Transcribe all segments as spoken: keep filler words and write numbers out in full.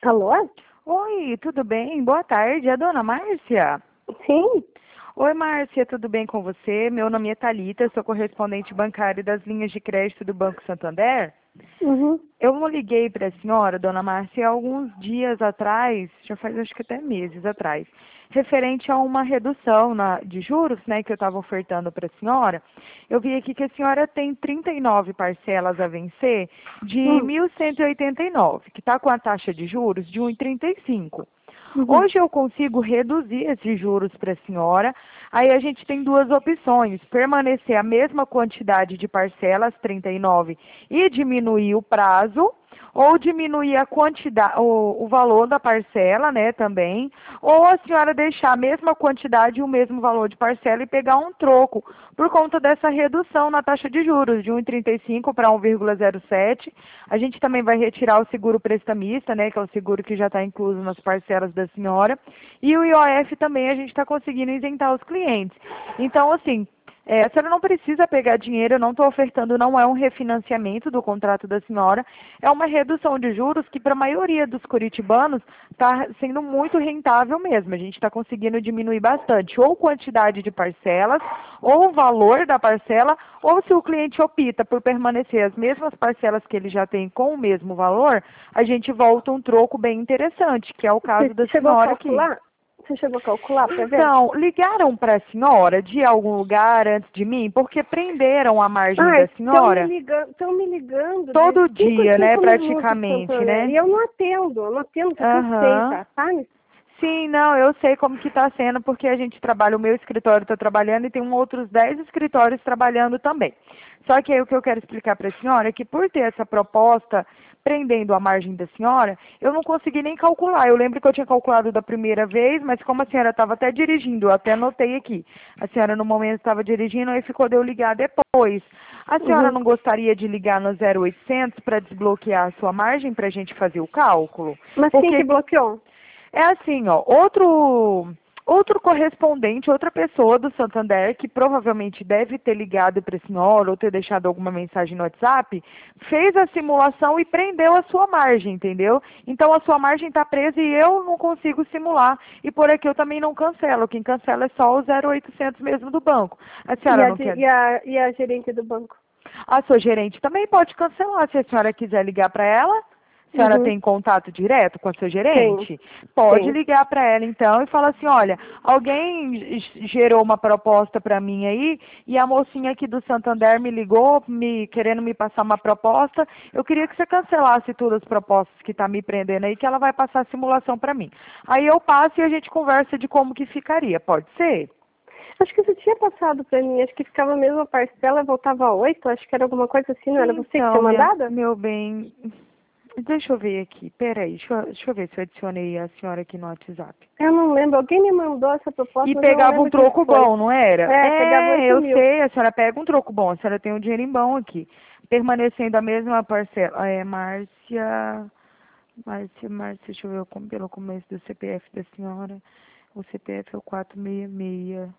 Alô? Oi, tudo bem? Boa tarde, é a dona Márcia? Sim. Oi, Márcia, tudo bem com você? Meu nome é Thalita, sou correspondente bancária das linhas de crédito do Banco Santander. Uhum. Eu não liguei para a senhora, dona Márcia, há alguns dias atrás, já faz acho que até meses atrás, referente a uma redução na- de juros, né, que eu estava ofertando para a senhora. Eu vi aqui que a senhora tem trinta e nove parcelas a vencer de Hum. mil cento e e oitenta e nove, que está com a taxa de juros de um vírgula trinta e cinco. Uhum. Hoje eu consigo reduzir esses juros para a senhora. Aí a gente tem duas opções: permanecer a mesma quantidade de parcelas, trinta e nove, e diminuir o prazo, ou diminuir a quantidade, o, o valor da parcela, né, também, ou a senhora deixar a mesma quantidade e o mesmo valor de parcela e pegar um troco, por conta dessa redução na taxa de juros, de um vírgula trinta e cinco para um vírgula zero sete. A gente também vai retirar o seguro prestamista, né, que é o seguro que já está incluso nas parcelas da senhora, e o I O F também a gente está conseguindo isentar os clientes. Então, assim, é, a senhora não precisa pegar dinheiro, eu não estou ofertando, não é um refinanciamento do contrato da senhora, é uma redução de juros que para a maioria dos curitibanos está sendo muito rentável mesmo. A gente está conseguindo diminuir bastante, ou quantidade de parcelas, ou o valor da parcela, ou se o cliente opta por permanecer as mesmas parcelas que ele já tem com o mesmo valor, a gente volta um troco bem interessante, que é o caso Você da chegou a senhora aqui. calcular? Você chegou a calcular para ver? Então, ligaram para a senhora de algum lugar antes de mim, porque prenderam a margem Ah, da estão me senhora ligando, estão me ligando de todo cinco em dia, né, cinco minutos, praticamente, Santander. né? E eu não atendo, eu não atendo, tô Aham. satisfeita, sabe? Sim, não, eu sei como que está sendo, porque a gente trabalha, o meu escritório está trabalhando e tem um outros dez escritórios trabalhando também. Só que aí o que eu quero explicar para a senhora é que por ter essa proposta prendendo a margem da senhora, eu não consegui nem calcular. Eu lembro que eu tinha calculado da primeira vez, mas como a senhora estava até dirigindo, eu até anotei aqui. A senhora no momento estava dirigindo, aí ficou de eu ligar depois. A senhora Uhum. não gostaria de ligar no zero oitocentos para desbloquear a sua margem para a gente fazer o cálculo? Mas quem que Porque bloqueou? é assim, ó, outro outro correspondente, outra pessoa do Santander, que provavelmente deve ter ligado para a senhora ou ter deixado alguma mensagem no WhatsApp, fez a simulação e prendeu a sua margem, entendeu? Então a sua margem está presa e eu não consigo simular. E por aqui eu também não cancelo. Quem cancela é só o zero oitocentos mesmo do banco. A E senhora a, não di- quer? e a, e a gerente do banco? A sua gerente também pode cancelar, se a senhora quiser ligar para ela. A senhora Uhum. tem contato direto com a sua Tem, gerente? Pode tem. ligar para ela então e falar assim, olha, alguém g- gerou uma proposta para mim aí e a mocinha aqui do Santander me ligou, me querendo me passar uma proposta. Eu queria que você cancelasse todas as propostas que está me prendendo aí, que ela vai passar a simulação para mim. Aí eu passo e a gente conversa de como que ficaria. Pode ser? Acho que você tinha passado para mim, acho que ficava a mesma parcela, voltava a oito, acho que era alguma coisa assim, não era você que tinha Então, minha, mandado? meu bem, deixa eu ver aqui, peraí, deixa eu, deixa eu ver se eu adicionei a senhora aqui no WhatsApp. Eu não lembro, alguém me mandou essa proposta, E mas eu não pegava um lembro quem que troco foi. bom, não era? É, pegava É, oito eu mil. sei, a senhora pega um troco bom, a senhora tem um dinheirinho bom aqui. Permanecendo a mesma parcela. É, Márcia, Márcia, Márcia, deixa eu ver como, pelo começo do C P F da senhora. O C P F é o quatrocentos e sessenta e seis.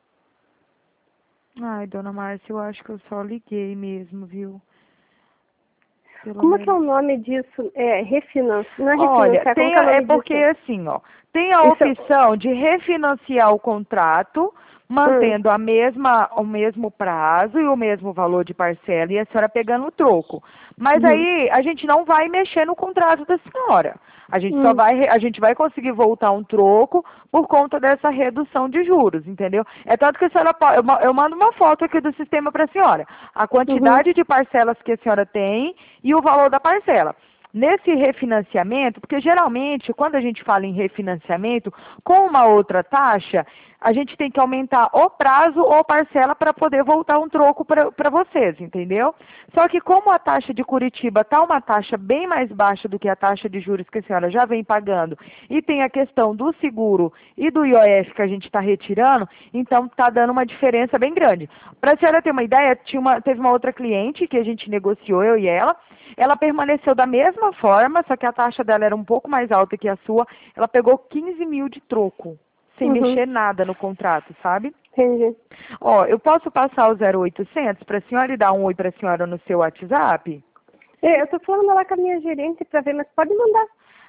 Ai, dona Márcia, eu acho que eu só liguei mesmo, viu? Pelo Como que é menos. o nome disso? É, refinanciar, não é Olha, refinanciar, como tem que é o a- é nome porque disso? assim, ó, tem a Isso, opção de refinanciar o contrato, hum, mantendo a mesma, o mesmo prazo e o mesmo valor de parcela e a senhora pegando o troco. Mas uhum, aí a gente não vai mexer no contrato da senhora. A gente só hum, vai, re- a gente vai conseguir voltar um troco por conta dessa redução de juros, entendeu? É tanto que a senhora, po- eu, ma- eu mando uma foto aqui do sistema para a senhora. A uhum, quantidade de parcelas que a senhora tem e o valor da parcela. Nesse refinanciamento, porque geralmente quando a gente fala em refinanciamento, com uma outra taxa, a gente tem que aumentar o prazo ou parcela para poder voltar um troco para vocês, entendeu? Só que como a taxa de Curitiba está uma taxa bem mais baixa do que a taxa de juros que a senhora já vem pagando, e tem a questão do seguro e do I O F que a gente está retirando, então está dando uma diferença bem grande. Para a senhora ter uma ideia, tinha uma, teve uma outra cliente que a gente negociou, eu e ela, ela permaneceu da mesma forma, só que a taxa dela era um pouco mais alta que a sua. Ela pegou quinze mil de troco, sem uhum, mexer nada no contrato, sabe? entendi. Ó, eu posso passar o zero oitocentos para a senhora e dar um oi para a senhora no seu WhatsApp? É, eu tô falando lá com a minha gerente para ver, mas pode mandar.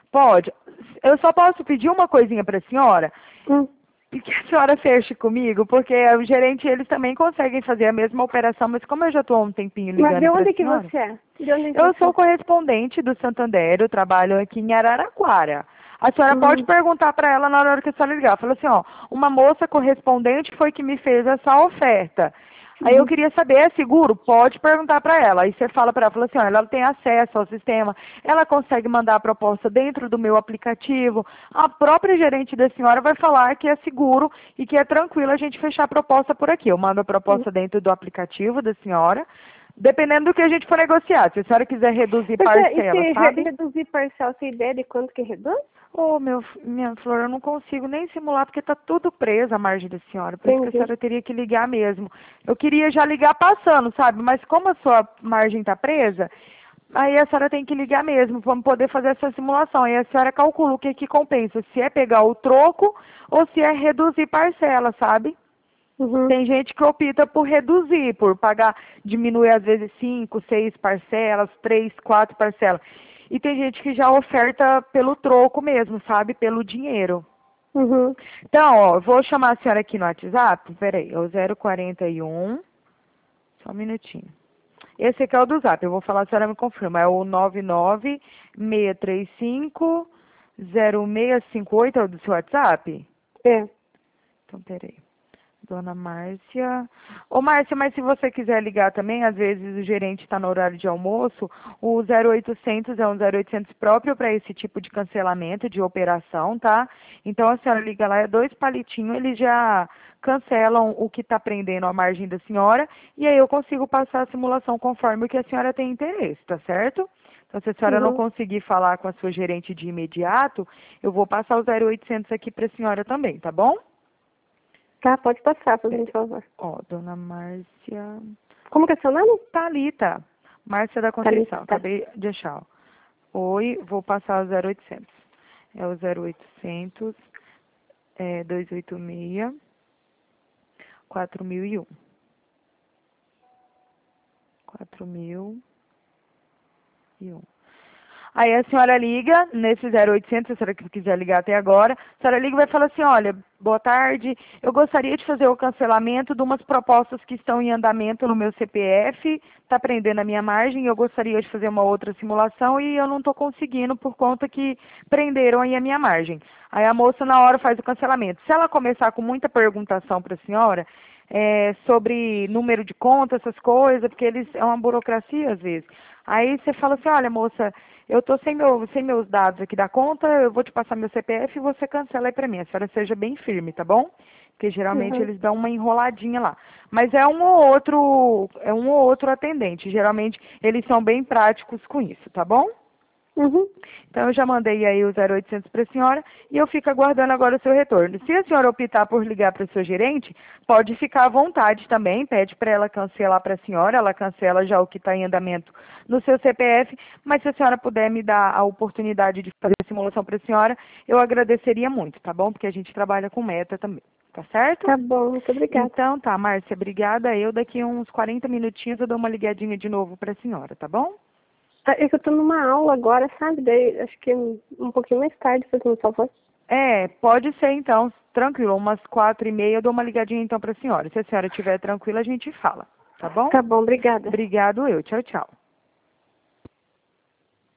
Pode. Eu só posso pedir uma coisinha para a senhora? Hum. E que a senhora feche comigo, porque o gerente, eles também conseguem fazer a mesma operação, mas como eu já estou há um tempinho ligando Mas de para onde a que senhora... você é? De onde que Eu você sou é? correspondente do Santander, eu trabalho aqui em Araraquara. A senhora Hum. pode perguntar para ela na hora que a senhora ligar. Fala assim, ó, uma moça correspondente foi que me fez essa oferta. Aí eu Uhum. queria saber, é seguro? Pode perguntar para ela. Aí você fala para ela, fala assim, ó, ela tem acesso ao sistema, ela consegue mandar a proposta dentro do meu aplicativo. A própria gerente da senhora vai falar que é seguro e que é tranquilo a gente fechar a proposta por aqui. Eu mando a proposta dentro do aplicativo da senhora, dependendo do que a gente for negociar. Se a senhora quiser reduzir Mas é, e se parcela, re- sabe? reduzir parcial, tem ideia de quanto que reduz? Ô, meu, minha flor, eu não consigo nem simular porque tá tudo preso a margem da senhora. Por isso que a Entendi. senhora teria que ligar mesmo. Eu queria já ligar passando, sabe? Mas como a sua margem tá presa, aí a senhora tem que ligar mesmo para poder fazer essa simulação. Aí a senhora calcula o que que compensa, se é pegar o troco ou se é reduzir parcela, sabe? Uhum. Tem gente que opta por reduzir, por pagar, diminuir às vezes cinco, seis parcelas, três, quatro parcelas. E tem gente que já oferta pelo troco mesmo, sabe? Pelo dinheiro. Uhum. Então, ó, eu vou chamar a senhora aqui no WhatsApp. Peraí, é o zero quarenta e um. Só um minutinho. Esse aqui é o do Zap. Eu vou falar, a senhora me confirma. É o nove nove seis três cinco zero seis cinco oito, é o do seu WhatsApp? É. Então, peraí. Dona Márcia. Ô, Márcia, mas se você quiser ligar também, às vezes o gerente está no horário de almoço, o zero oitocentos é um zero oitocentos próprio para esse tipo de cancelamento, de operação, tá? Então a senhora liga lá, é dois palitinhos, eles já cancelam o que está prendendo a margem da senhora, e aí eu consigo passar a simulação conforme o que a senhora tem interesse, tá certo? Então, se a senhora não Uhum. conseguir falar com a sua gerente de imediato, eu vou passar o zero oitocentos aqui para a senhora também, tá bom? Tá, pode passar, por favor. Ó, dona Márcia... Como que é seu nome? Thalita. Márcia da Thalita. Conceição. Acabei de achar. Ó. Oi, vou passar o zero oitocentos. É o zero oitocentos, é, dois oito seis, quatro mil e um. quatro mil e um. Aí a senhora liga nesse zero oitocentos, se a senhora quiser ligar até agora, a senhora liga e vai falar assim, olha, boa tarde, eu gostaria de fazer o cancelamento de umas propostas que estão em andamento no meu C P F, está prendendo a minha margem, eu gostaria de fazer uma outra simulação e eu não estou conseguindo por conta que prenderam aí a minha margem. Aí a moça na hora faz o cancelamento. Se ela começar com muita perguntação para a senhora, é, sobre número de conta, essas coisas, porque eles é uma burocracia às vezes. Aí você fala assim, olha moça, eu estou sem, meu, sem meus dados aqui da conta, eu vou te passar meu C P F e você cancela aí para mim. A senhora seja bem firme, tá bom? Porque geralmente Uhum. eles dão uma enroladinha lá. Mas é um ou outro, é um ou outro atendente. Geralmente eles são bem práticos com isso, tá bom? Uhum. Então eu já mandei aí o zero oitocentos para a senhora e eu fico aguardando agora o seu retorno. Se a senhora optar por ligar para o seu gerente, pode ficar à vontade também, pede para ela cancelar para a senhora, ela cancela já o que está em andamento no seu C P F, mas se a senhora puder me dar a oportunidade de fazer a simulação para a senhora, eu agradeceria muito, tá bom? Porque a gente trabalha com meta também, tá certo? Tá bom, muito obrigada. Então tá, Márcia, obrigada. Eu daqui uns quarenta minutinhos eu dou uma ligadinha de novo para a senhora, tá bom? É que eu tô numa aula agora, sabe? Daí acho que um pouquinho mais tarde, fazendo um favor. É, pode ser então, tranquilo, umas quatro e meia eu dou uma ligadinha então para a senhora. Se a senhora estiver tranquila, a gente fala, tá bom? Tá bom, obrigada. Obrigado eu, tchau, tchau.